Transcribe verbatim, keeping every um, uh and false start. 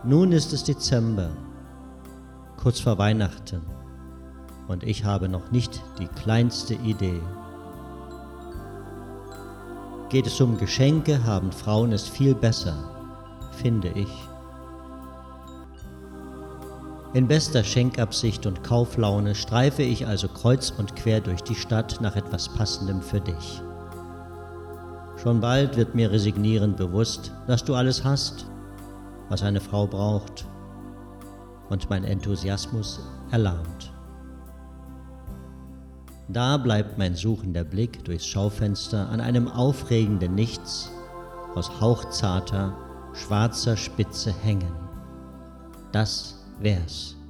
Nun ist es Dezember, kurz vor Weihnachten, und ich habe noch nicht die kleinste Idee. Geht es um Geschenke, haben Frauen es viel besser, finde ich. In bester Schenkabsicht und Kauflaune streife ich also kreuz und quer durch die Stadt nach etwas Passendem für dich. Schon bald wird mir resignierend bewusst, dass du alles hast, was eine Frau braucht, und mein Enthusiasmus erlahmt. Da bleibt mein suchender Blick durchs Schaufenster an einem aufregenden Nichts aus hauchzarter, schwarzer Spitze hängen. Das wär's.